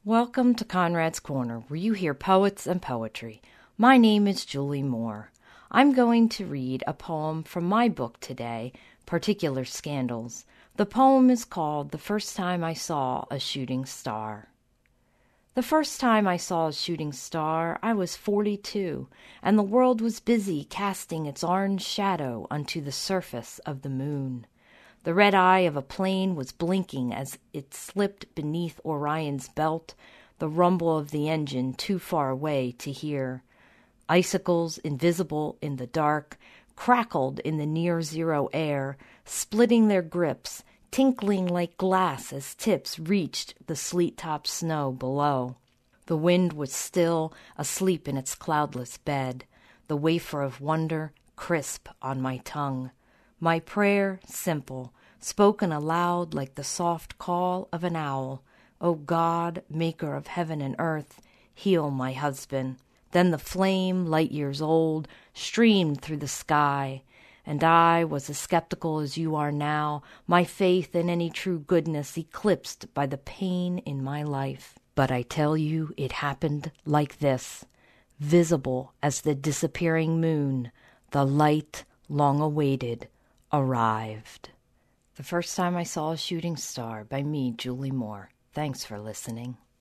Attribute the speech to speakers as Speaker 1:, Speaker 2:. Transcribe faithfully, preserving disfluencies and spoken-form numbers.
Speaker 1: Welcome to Conrad's Corner, where you hear poets and poetry. My name is Julie Moore. I'm going to read a poem from my book today, Particular Scandals. The poem is called The First Time I Saw a Shooting Star. The first time I saw a shooting star, I was forty-two, and the world was busy casting its orange shadow unto the surface of the moon. The red eye of a plane was blinking as it slipped beneath Orion's belt, the rumble of the engine too far away to hear. Icicles, invisible in the dark, crackled in the near-zero air, splitting their grips, tinkling like glass as tips reached the sleet-topped snow below. The wind was still, asleep in its cloudless bed, the wafer of wonder crisp on my tongue. My prayer, simple, spoken aloud like the soft call of an owl. O God, maker of heaven and earth, heal my husband. Then the flame, light years old, streamed through the sky, and I was as skeptical as you are now, my faith in any true goodness eclipsed by the pain in my life. But I tell you, it happened like this. Visible as the disappearing moon, the light long awaited arrived. The First Time I Saw a Shooting Star by me, Julie Moore. Thanks for listening.